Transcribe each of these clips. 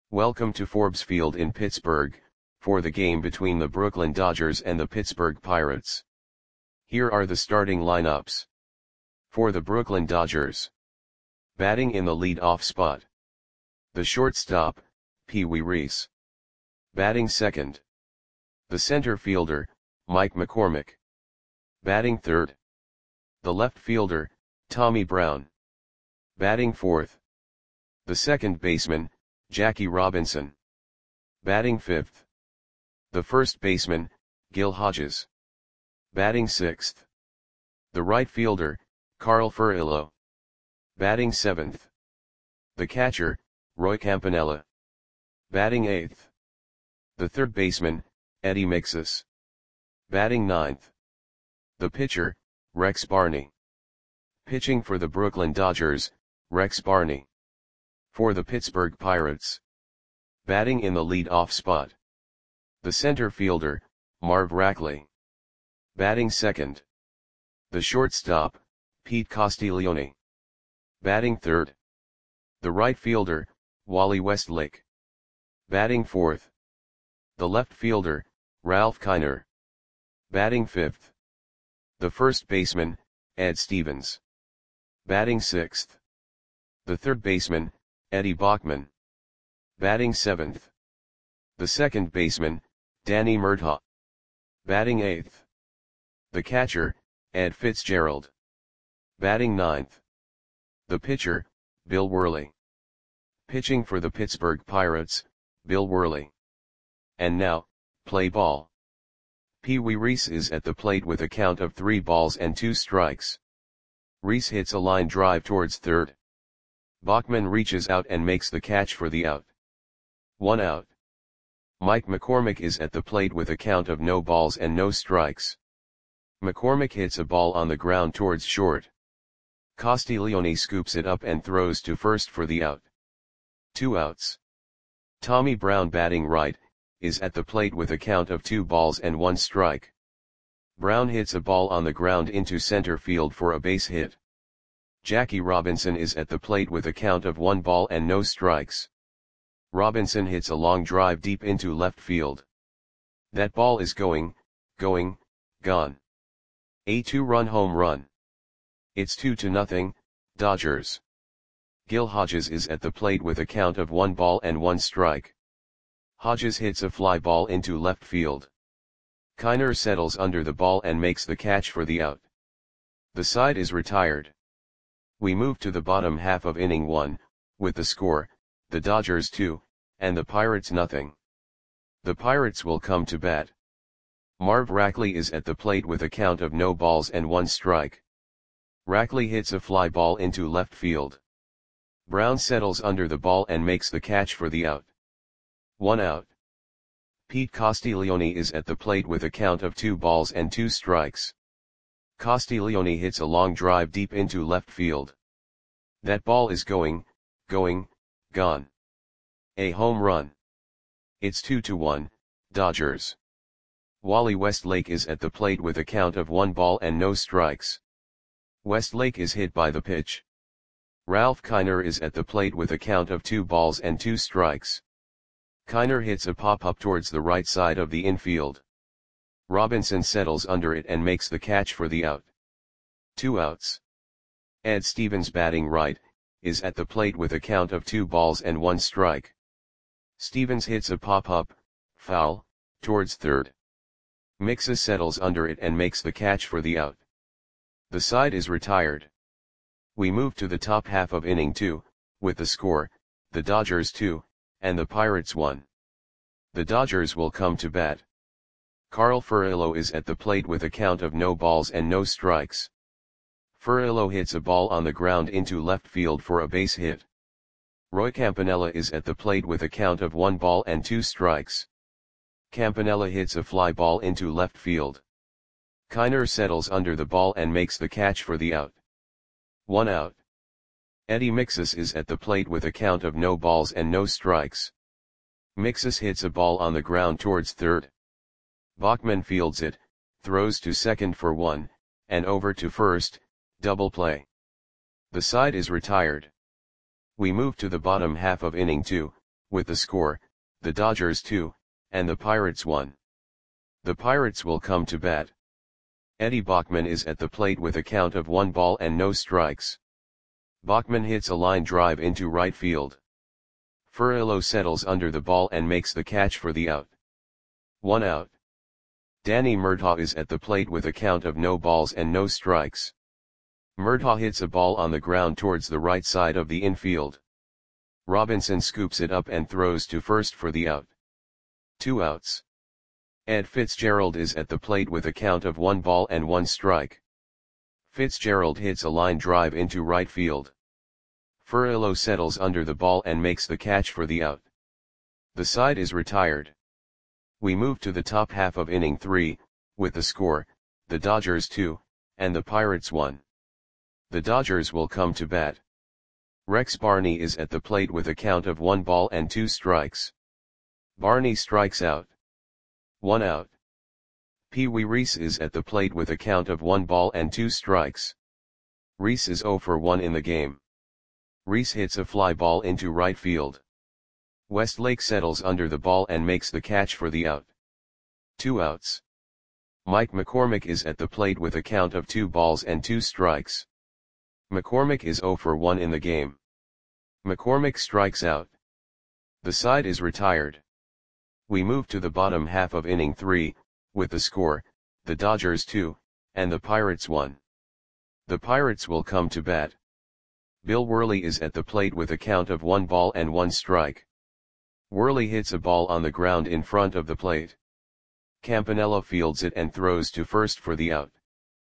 Welcome to Forbes Field in Pittsburgh, for the game between the Brooklyn Dodgers and the Pittsburgh Pirates. Here are the starting lineups. For the Brooklyn Dodgers. Batting in the lead-off spot. The shortstop, Pee Wee Reese. Batting second. The center fielder, Mike McCormick. Batting third. The left fielder, Tommy Brown. Batting fourth. The second baseman, Jackie Robinson. Batting fifth. The first baseman, Gil Hodges. Batting sixth. The right fielder, Carl Furillo. Batting seventh. The catcher, Roy Campanella. Batting eighth. The third baseman, Eddie Mixus. Batting ninth. The pitcher, Rex Barney. Pitching for the Brooklyn Dodgers, Rex Barney. For the Pittsburgh Pirates. Batting in the lead-off spot. The center fielder, Marv Rackley. Batting second. The shortstop, Pete Castiglione. Batting third. The right fielder, Wally Westlake. Batting fourth. The left fielder, Ralph Kiner. Batting fifth. The first baseman, Ed Stevens. Batting sixth. The third baseman, Eddie Bachman. Batting seventh. The second baseman, Danny Murtaugh. Batting eighth. The catcher, Ed Fitzgerald. Batting ninth. The pitcher, Bill Worley. Pitching for the Pittsburgh Pirates, Bill Worley. And now, play ball. Pee Wee Reese is at the plate with a count of 3 balls and 2 strikes. Reese hits a line drive towards third. Bachman reaches out and makes the catch for the out. 1 out. Mike McCormick is at the plate with a count of no balls and no strikes. McCormick hits a ball on the ground towards short. Castiglione scoops it up and throws to first for the out. 2 outs. Tommy Brown, batting right, is at the plate with a count of 2 balls and 1 strike. Brown hits a ball on the ground into center field for a base hit. Jackie Robinson is at the plate with a count of 1 ball and no strikes. Robinson hits a long drive deep into left field. That ball is gone. A 2-run home run. It's 2-0, Dodgers. Gil Hodges is at the plate with a count of 1 ball and 1 strike. Hodges hits a fly ball into left field. Kiner settles under the ball and makes the catch for the out. The side is retired. We move to the bottom half of inning 1, with the score, the Dodgers 2, and the Pirates nothing. The Pirates will come to bat. Marv Rackley is at the plate with a count of no balls and 1 strike. Rackley hits a fly ball into left field. Brown settles under the ball and makes the catch for the out. 1 out. Pete Castiglione is at the plate with a count of 2 balls and 2 strikes. Castiglione hits a long drive deep into left field. That ball is gone. A home run. It's 2-1, Dodgers. Wally Westlake is at the plate with a count of 1 ball and no strikes. Westlake is hit by the pitch. Ralph Kiner is at the plate with a count of 2 balls and 2 strikes. Kiner hits a pop-up towards the right side of the infield. Robinson settles under it and makes the catch for the out. 2 outs. Ed Stevens, batting right, is at the plate with a count of 2 balls and 1 strike. Stevens hits a pop-up, foul, towards third. Mixus settles under it and makes the catch for the out. The side is retired. We move to the top half of inning 2, with the score, the Dodgers 2, and the Pirates 1. The Dodgers will come to bat. Carl Furillo is at the plate with a count of no balls and no strikes. Furillo hits a ball on the ground into left field for a base hit. Roy Campanella is at the plate with a count of 1 ball and 2 strikes. Campanella hits a fly ball into left field. Kiner settles under the ball and makes the catch for the out. 1 out. Eddie Mixus is at the plate with a count of no balls and no strikes. Mixus hits a ball on the ground towards third. Bachman fields it, throws to second for 1, and over to first, double play. The side is retired. We move to the bottom half of inning 2, with the score, the Dodgers 2, and the Pirates 1. The Pirates will come to bat. Eddie Bachman is at the plate with a count of 1 ball and no strikes. Bachman hits a line drive into right field. Furillo settles under the ball and makes the catch for the out. 1 out. Danny Murtaugh is at the plate with a count of no balls and no strikes. Murtaugh hits a ball on the ground towards the right side of the infield. Robinson scoops it up and throws to first for the out. 2 outs. Ed Fitzgerald is at the plate with a count of 1 ball and 1 strike. Fitzgerald hits a line drive into right field. Furillo settles under the ball and makes the catch for the out. The side is retired. We move to the top half of inning 3, with the score, the Dodgers 2, and the Pirates 1. The Dodgers will come to bat. Rex Barney is at the plate with a count of 1 ball and 2 strikes. Barney strikes out. 1 out. Pee Wee Reese is at the plate with a count of 1 ball and 2 strikes. Reese is 0 for 1 in the game. Reese hits a fly ball into right field. Westlake settles under the ball and makes the catch for the out. 2 outs. Mike McCormick is at the plate with a count of 2 balls and 2 strikes. McCormick is 0 for 1 in the game. McCormick strikes out. The side is retired. We move to the bottom half of inning 3, with the score, the Dodgers 2, and the Pirates 1. The Pirates will come to bat. Bill Worley is at the plate with a count of 1 ball and 1 strike. Worley hits a ball on the ground in front of the plate. Campanella fields it and throws to first for the out.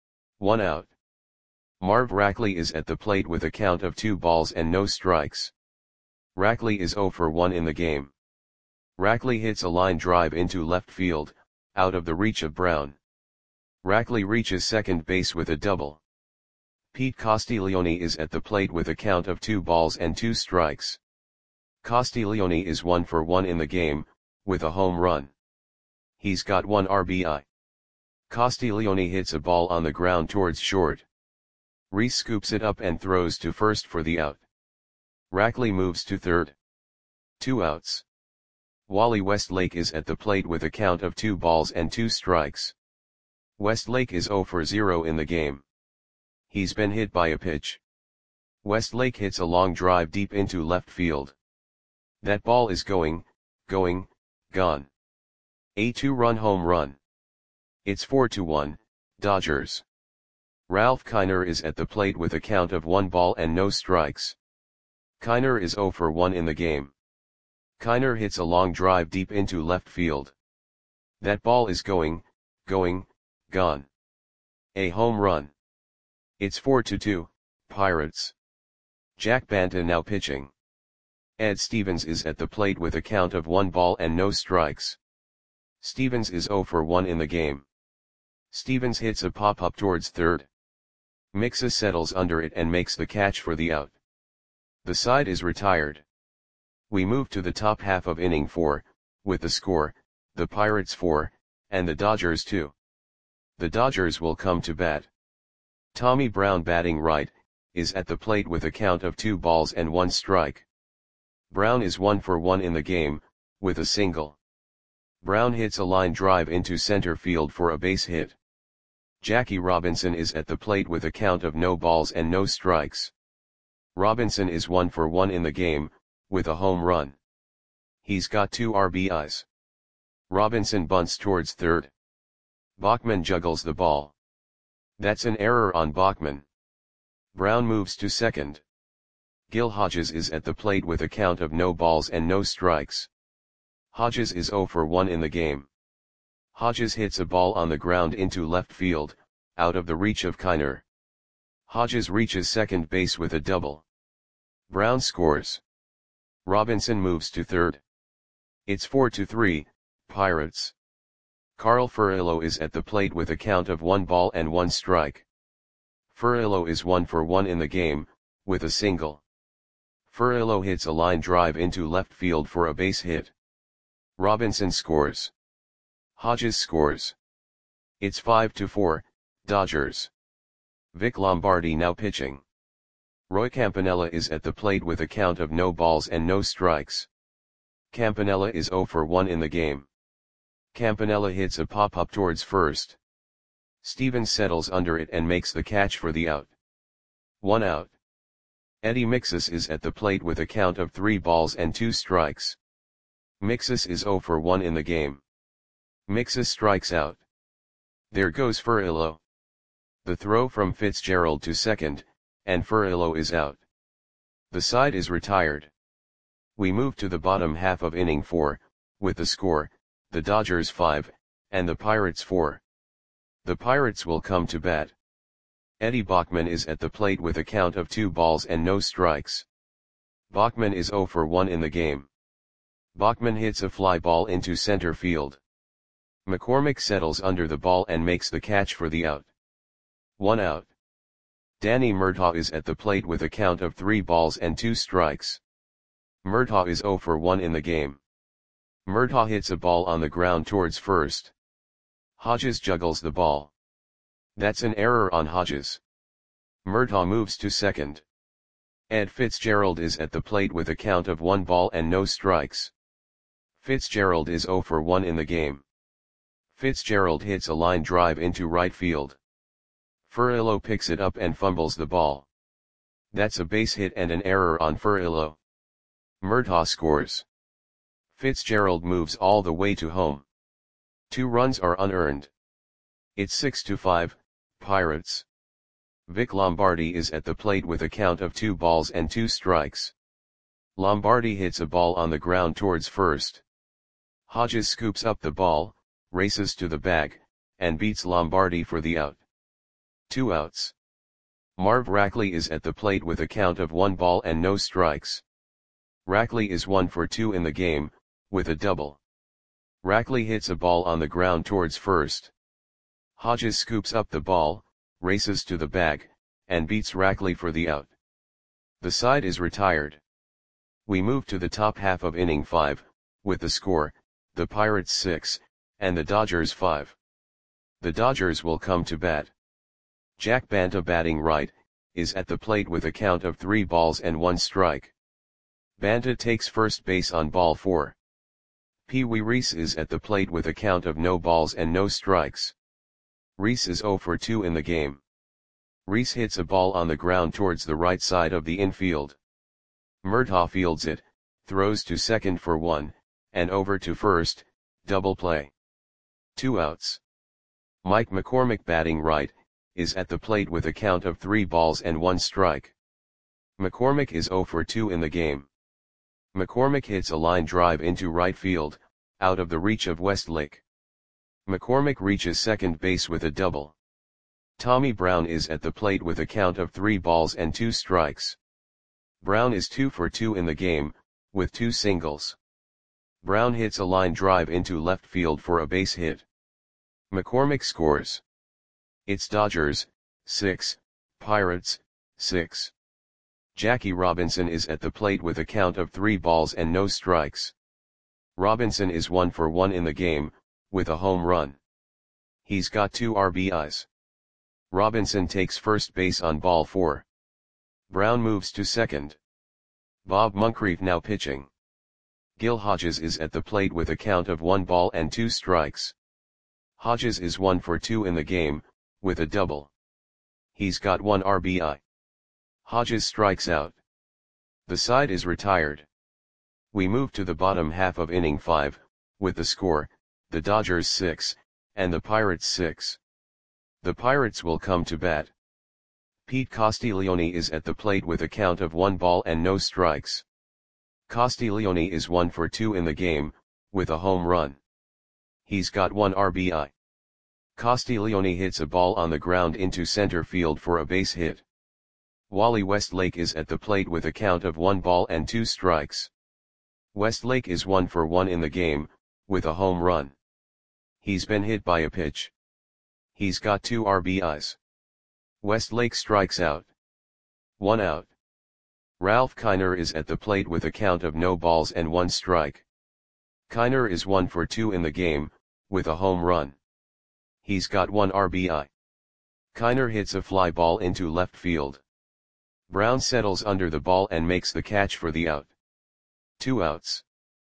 1 out. Marv Rackley is at the plate with a count of 2 balls and no strikes. Rackley is 0 for 1 in the game. Rackley hits a line drive into left field, out of the reach of Brown. Rackley reaches second base with a double. Pete Castiglione is at the plate with a count of 2 balls and 2 strikes. Castiglione is 1 for 1 in the game, with a home run. He's got 1 RBI. Castiglione hits a ball on the ground towards short. Reese scoops it up and throws to first for the out. Rackley moves to third. 2 outs. Wally Westlake is at the plate with a count of 2 balls and 2 strikes. Westlake is 0 for 0 in the game. He's been hit by a pitch. Westlake hits a long drive deep into left field. That ball is gone. A 2-run home run. It's 4-1, Dodgers. Ralph Kiner is at the plate with a count of 1 ball and no strikes. Kiner is 0 for 1 in the game. Kiner hits a long drive deep into left field. That ball is gone. A home run. It's 4-2, Pirates. Jack Banta now pitching. Ed Stevens is at the plate with a count of 1 ball and no strikes. Stevens is 0 for 1 in the game. Stevens hits a pop-up towards third. Mixa settles under it and makes the catch for the out. The side is retired. We move to the top half of inning 4, with the score, the Pirates 4, and the Dodgers 2. The Dodgers will come to bat. Tommy Brown, batting right, is at the plate with a count of 2 balls and 1 strike. Brown is 1 for 1 in the game, with a single. Brown hits a line drive into center field for a base hit. Jackie Robinson is at the plate with a count of no balls and no strikes. Robinson is 1 for 1 in the game, with a home run. He's got 2 RBIs. Robinson bunts towards third. Bachman juggles the ball. That's an error on Bachman. Brown moves to second. Gil Hodges is at the plate with a count of no balls and no strikes. Hodges is 0 for 1 in the game. Hodges hits a ball on the ground into left field, out of the reach of Kiner. Hodges reaches second base with a double. Brown scores. Robinson moves to third. It's 4-3, Pirates. Carl Furillo is at the plate with a count of 1 ball and 1 strike. Furillo is 1 for 1 in the game, with a single. Furillo hits a line drive into left field for a base hit. Robinson scores. Hodges scores. It's 5-4, Dodgers. Vic Lombardi now pitching. Roy Campanella is at the plate with a count of no balls and no strikes. Campanella is 0 for 1 in the game. Campanella hits a pop-up towards first. Stevens settles under it and makes the catch for the out. 1 out. Eddie Mixus is at the plate with a count of 3 balls and 2 strikes. Mixus is 0 for 1 in the game. Mixus strikes out. There goes Furillo. The throw from Fitzgerald to second, and Furillo is out. The side is retired. We move to the bottom half of inning 4, with the score, the Dodgers 5, and the Pirates 4. The Pirates will come to bat. Eddie Bachman is at the plate with a count of 2 balls and no strikes. Bachman is 0 for 1 in the game. Bachman hits a fly ball into center field. McCormick settles under the ball and makes the catch for the out. 1 out. Danny Murtaugh is at the plate with a count of 3 balls and 2 strikes. Murtaugh is 0 for 1 in the game. Murtaugh hits a ball on the ground towards first. Hodges juggles the ball. That's an error on Hodges. Murtaugh moves to second. Ed Fitzgerald is at the plate with a count of 1 ball and no strikes. Fitzgerald is 0 for 1 in the game. Fitzgerald hits a line drive into right field. Furillo picks it up and fumbles the ball. That's a base hit and an error on Furillo. Murtaugh scores. Fitzgerald moves all the way to home. 2 runs are unearned. It's 6-5, Pirates. Vic Lombardi is at the plate with a count of 2 balls and 2 strikes. Lombardi hits a ball on the ground towards first. Hodges scoops up the ball, races to the bag, and beats Lombardi for the out. 2 outs. Marv Rackley is at the plate with a count of 1 ball and no strikes. Rackley is 1 for 2 in the game, with a double. Rackley hits a ball on the ground towards first. Hodges scoops up the ball, races to the bag, and beats Rackley for the out. The side is retired. We move to the top half of inning 5, with the score, the Pirates 6, and the Dodgers 5. The Dodgers will come to bat. Jack Banta, batting right, is at the plate with a count of 3 balls and 1 strike. Banta takes first base on ball 4. Pee Wee Reese is at the plate with a count of no balls and no strikes. Reese is 0 for 2 in the game. Reese hits a ball on the ground towards the right side of the infield. Murtaugh fields it, throws to second for 1, and over to first, double play. 2 outs. Mike McCormick, batting right, is at the plate with a count of 3 balls and 1 strike. McCormick is 0 for 2 in the game. McCormick hits a line drive into right field, out of the reach of Westlake. McCormick reaches second base with a double. Tommy Brown is at the plate with a count of 3 balls and 2 strikes. Brown is 2 for 2 in the game, with 2 singles. Brown hits a line drive into left field for a base hit. McCormick scores. It's Dodgers 6, Pirates 6. Jackie Robinson is at the plate with a count of 3 balls and no strikes. Robinson is 1 for 1 in the game, with a home run. He's got 2 RBIs. Robinson takes first base on ball 4. Brown moves to second. Bob Moncrief now pitching. Gil Hodges is at the plate with a count of 1 ball and 2 strikes. Hodges is 1 for 2 in the game, with a double. He's got 1 RBI. Hodges strikes out. The side is retired. We move to the bottom half of inning 5, with the score, the Dodgers 6, and the Pirates 6. The Pirates will come to bat. Pete Castiglione is at the plate with a count of 1 ball and no strikes. Castiglione is 1 for 2 in the game, with a home run. He's got 1 RBI. Castiglione hits a ball on the ground into center field for a base hit. Wally Westlake is at the plate with a count of 1 ball and 2 strikes. Westlake is 1 for 1 in the game, with a home run. He's been hit by a pitch. He's got 2 RBIs. Westlake strikes out. 1 out. Ralph Kiner is at the plate with a count of no balls and 1 strike. Kiner is 1 for 2 in the game, with a home run. He's got 1 RBI. Kiner hits a fly ball into left field. Brown settles under the ball and makes the catch for the out. 2 outs.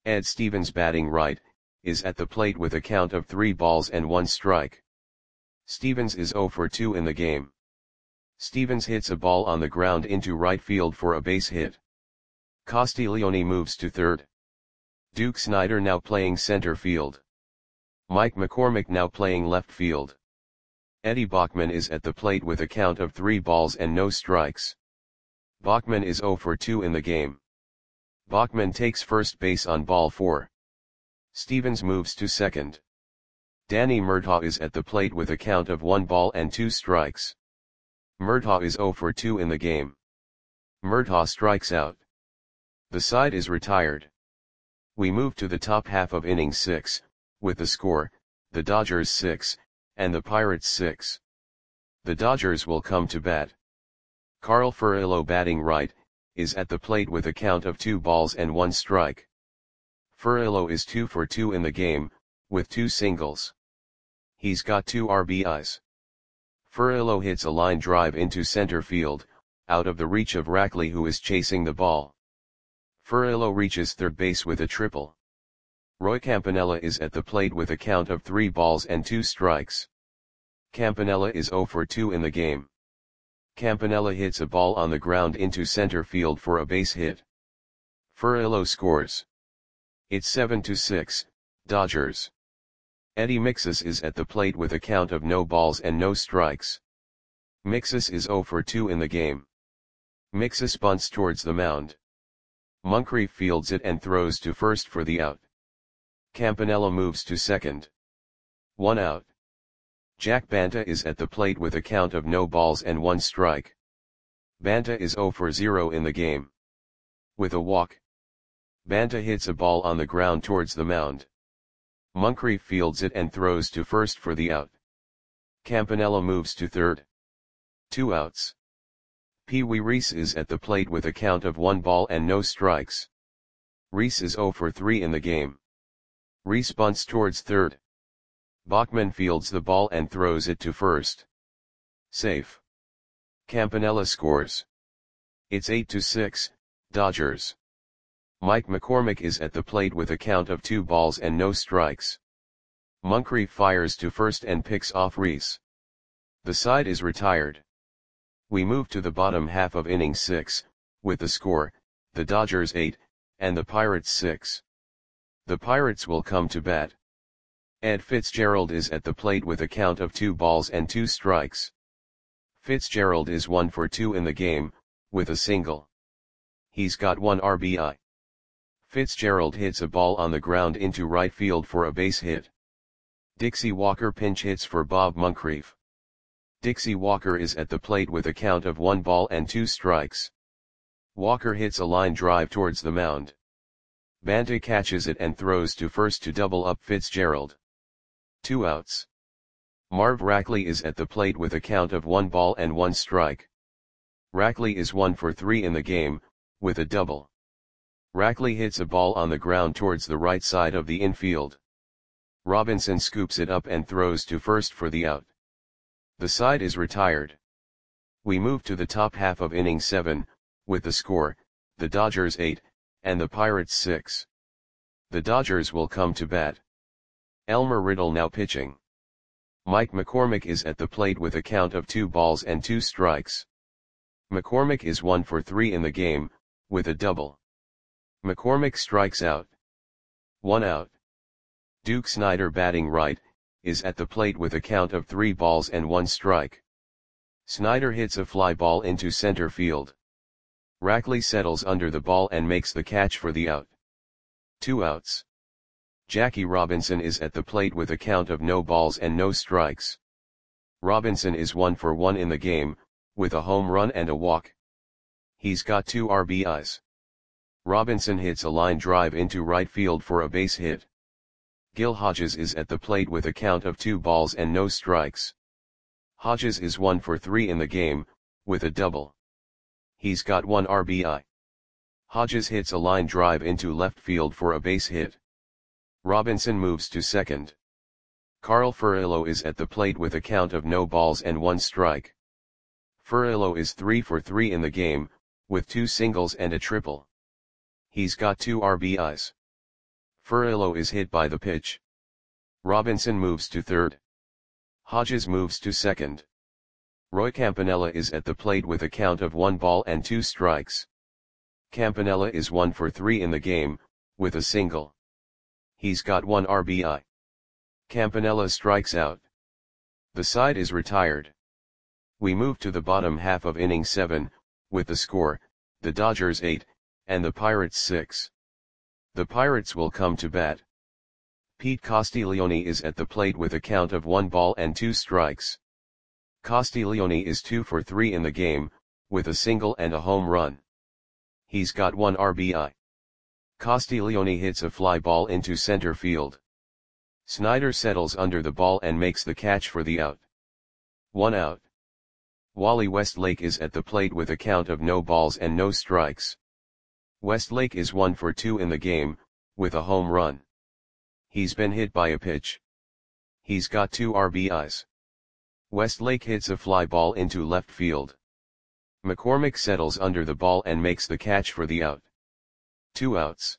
Ed Stevens, batting right, is at the plate with a count of 3 balls and 1 strike. Stevens is 0 for 2 in the game. Stevens hits a ball on the ground into right field for a base hit. Castiglione moves to third. Duke Snider now playing center field. Mike McCormick now playing left field. Eddie Bachman is at the plate with a count of 3 balls and no strikes. Bachman is 0 for 2 in the game. Bachman takes first base on ball 4. Stevens moves to second. Danny Murtaugh is at the plate with a count of 1 ball and 2 strikes. Murtaugh is 0 for 2 in the game. Murtaugh strikes out. The side is retired. We move to the top half of inning 6, with the score, the Dodgers 6, and the Pirates 6. The Dodgers will come to bat. Carl Furillo, batting right, is at the plate with a count of 2 balls and 1 strike. Furillo is 2 for 2 in the game, with 2 singles. He's got 2 RBIs. Furillo hits a line drive into center field, out of the reach of Rackley, who is chasing the ball. Furillo reaches third base with a triple. Roy Campanella is at the plate with a count of 3 balls and 2 strikes. Campanella is 0 for 2 in the game. Campanella hits a ball on the ground into center field for a base hit. Furillo scores. It's 7-6, Dodgers. Eddie Mixas is at the plate with a count of no balls and no strikes. Mixas is 0 for 2 in the game. Mixas bunts towards the mound. Moncrief fields it and throws to first for the out. Campanella moves to second. 1 out. Jack Banta is at the plate with a count of no balls and 1 strike. Banta is 0 for 0 in the game. With a walk, Banta hits a ball on the ground towards the mound. Moncrief fields it and throws to first for the out. Campanella moves to third. 2 outs. Pee Wee Reese is at the plate with a count of 1 ball and no strikes. Reese is 0 for 3 in the game. Reese bunts towards third. Bachman fields the ball and throws it to first. Safe. Campanella scores. It's 8-6, Dodgers. Mike McCormick is at the plate with a count of 2 balls and no strikes. Moncrief fires to first and picks off Reese. The side is retired. We move to the bottom half of inning 6, with the score, the Dodgers 8, and the Pirates 6. The Pirates will come to bat. Ed Fitzgerald is at the plate with a count of 2 balls and 2 strikes. Fitzgerald is 1 for 2 in the game, with a single. He's got 1 RBI. Fitzgerald hits a ball on the ground into right field for a base hit. Dixie Walker pinch hits for Bob Moncrief. Dixie Walker is at the plate with a count of 1 ball and 2 strikes. Walker hits a line drive towards the mound. Banta catches it and throws to first to double up Fitzgerald. 2 outs. Marv Rackley is at the plate with a count of 1 ball and 1 strike. Rackley is 1 for 3 in the game, with a double. Rackley hits a ball on the ground towards the right side of the infield. Robinson scoops it up and throws to first for the out. The side is retired. We move to the top half of inning 7, with the score, the Dodgers 8, and the Pirates 6. The Dodgers will come to bat. Elmer Riddle now pitching. Mike McCormick is at the plate with a count of 2 balls and 2 strikes. McCormick is 1 for 3 in the game, with a double. McCormick strikes out. 1 out. Duke Snider, batting right, is at the plate with a count of 3 balls and 1 strike. Snider hits a fly ball into center field. Rackley settles under the ball and makes the catch for the out. 2 outs. Jackie Robinson is at the plate with a count of no balls and no strikes. Robinson is 1 for 1 in the game, with a home run and a walk. He's got 2 RBIs. Robinson hits a line drive into right field for a base hit. Gil Hodges is at the plate with a count of 2 balls and no strikes. Hodges is 1 for 3 in the game, with a double. He's got 1 RBI. Hodges hits a line drive into left field for a base hit. Robinson moves to second. Carl Furillo is at the plate with a count of no balls and 1 strike. Furillo is 3 for 3 in the game, with 2 singles and a triple. He's got 2 RBIs. Furillo is hit by the pitch. Robinson moves to third. Hodges moves to second. Roy Campanella is at the plate with a count of 1 ball and 2 strikes. Campanella is 1 for 3 in the game, with a single. He's got 1 RBI. Campanella strikes out. The side is retired. We move to the bottom half of inning 7, with the score, the Dodgers 8, and the Pirates 6. The Pirates will come to bat. Pete Castiglione is at the plate with a count of 1 ball and 2 strikes. Castiglione is 2 for 3 in the game, with a single and a home run. He's got 1 RBI. Castiglione hits a fly ball into center field. Snyder settles under the ball and makes the catch for the out. 1 out. Wally Westlake is at the plate with a count of no balls and no strikes. Westlake is 1 for 2 in the game, with a home run. He's been hit by a pitch. He's got 2 RBIs. Westlake hits a fly ball into left field. McCormick settles under the ball and makes the catch for the out. 2 outs.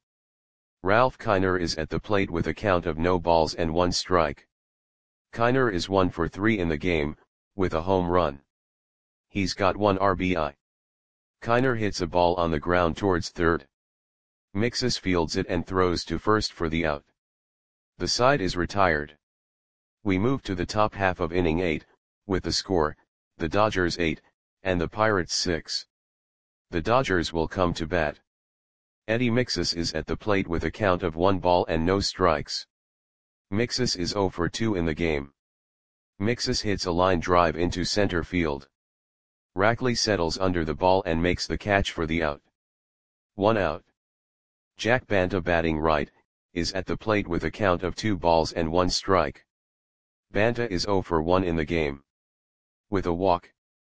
Ralph Kiner is at the plate with a count of no balls and 1 strike. Kiner is 1 for 3 in the game, with a home run. He's got 1 RBI. Kiner hits a ball on the ground towards third. Mixus fields it and throws to first for the out. The side is retired. We move to the top half of inning 8, with the score, the Dodgers 8, and the Pirates 6. The Dodgers will come to bat. Eddie Mixus is at the plate with a count of 1 ball and no strikes. Mixus is 0 for 2 in the game. Mixus hits a line drive into center field. Rackley settles under the ball and makes the catch for the out. 1 out. Jack Banta, batting right, is at the plate with a count of 2 balls and 1 strike. Banta is 0 for 1 in the game. With a walk.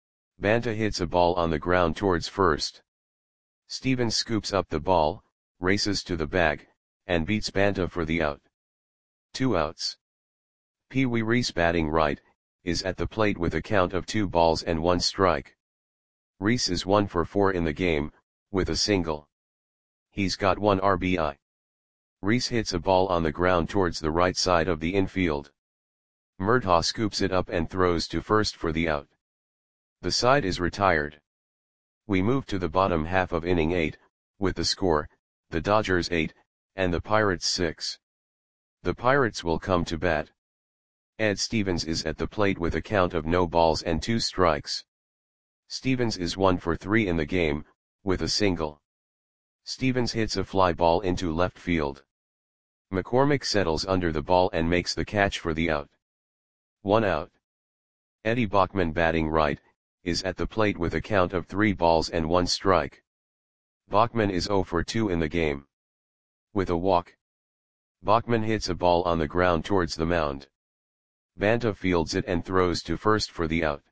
Banta hits a ball on the ground towards first. Stevens scoops up the ball, races to the bag, and beats Banta for the out. 2 outs. Pee Wee Reese, batting right, is at the plate with a count of 2 balls and 1 strike. Reese is 1 for 4 in the game, with a single. He's got 1 RBI. Reese hits a ball on the ground towards the right side of the infield. Murtaugh scoops it up and throws to first for the out. The side is retired. We move to the bottom half of inning 8, with the score, the Dodgers 8, and the Pirates 6. The Pirates will come to bat. Ed Stevens is at the plate with a count of no balls and 2 strikes. Stevens is 1 for 3 in the game, with a single. Stevens hits a fly ball into left field. McCormick settles under the ball and makes the catch for the out. 1 out. Eddie Bachman, batting right, is at the plate with a count of 3 balls and 1 strike. Bachman is 0 for 2 in the game. With a walk. Bachman hits a ball on the ground towards the mound. Banta fields it and throws to first for the out.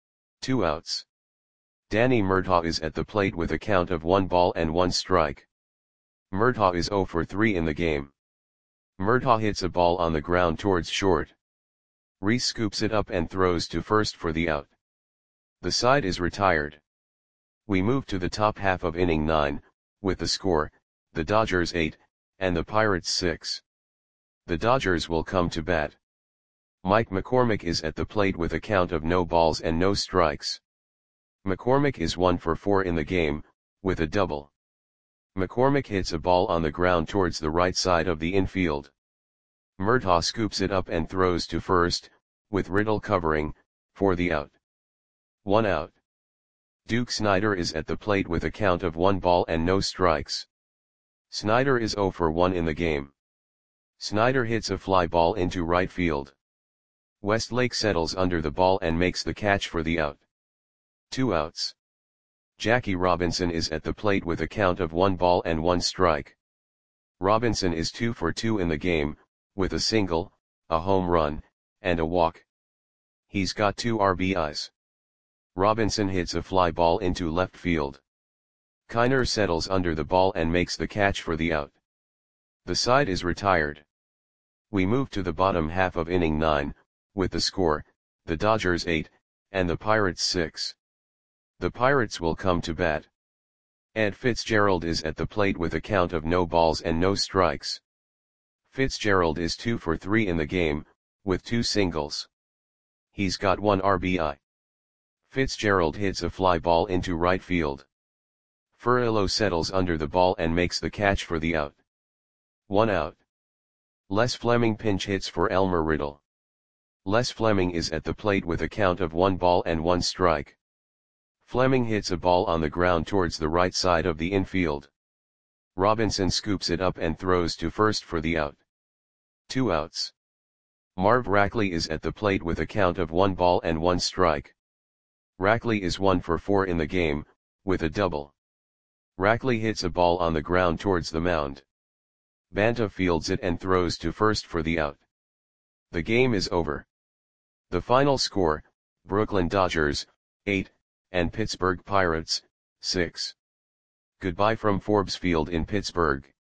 2 outs. Danny Murtaugh is at the plate with a count of 1 ball and 1 strike. Murtaugh is 0 for 3 in the game. Murtaugh hits a ball on the ground towards short. Reese scoops it up and throws to first for the out. The side is retired. We move to the top half of inning 9, with the score, the Dodgers 8, and the Pirates 6. The Dodgers will come to bat. Mike McCormick is at the plate with a count of no balls and no strikes. McCormick is 1 for 4 in the game, with a double. McCormick hits a ball on the ground towards the right side of the infield. Murtaugh scoops it up and throws to first, with Riddle covering, for the out. 1 out. Duke Snider is at the plate with a count of 1 ball and no strikes. Snider is 0 for 1 in the game. Snider hits a fly ball into right field. Westlake settles under the ball and makes the catch for the out. 2 outs. Jackie Robinson is at the plate with a count of 1 ball and 1 strike. Robinson is 2 for 2 in the game, with a single, a home run, and a walk. He's got 2 RBIs. Robinson hits a fly ball into left field. Kiner settles under the ball and makes the catch for the out. The side is retired. We move to the bottom half of inning 9, with the score, the Dodgers 8, and the Pirates 6. The Pirates will come to bat. Ed Fitzgerald is at the plate with a count of no balls and no strikes. Fitzgerald is 2 for 3 in the game, with 2 singles. He's got 1 RBI. Fitzgerald hits a fly ball into right field. Furillo settles under the ball and makes the catch for the out. 1 out. Les Fleming pinch hits for Elmer Riddle. Les Fleming is at the plate with a count of 1 ball and 1 strike. Fleming hits a ball on the ground towards the right side of the infield. Robinson scoops it up and throws to first for the out. 2 outs. Marv Rackley is at the plate with a count of 1 ball and 1 strike. Rackley is 1 for 4 in the game, with a double. Rackley hits a ball on the ground towards the mound. Banta fields it and throws to first for the out. The game is over. The final score, Brooklyn Dodgers, 8, and Pittsburgh Pirates, 6. Goodbye from Forbes Field in Pittsburgh.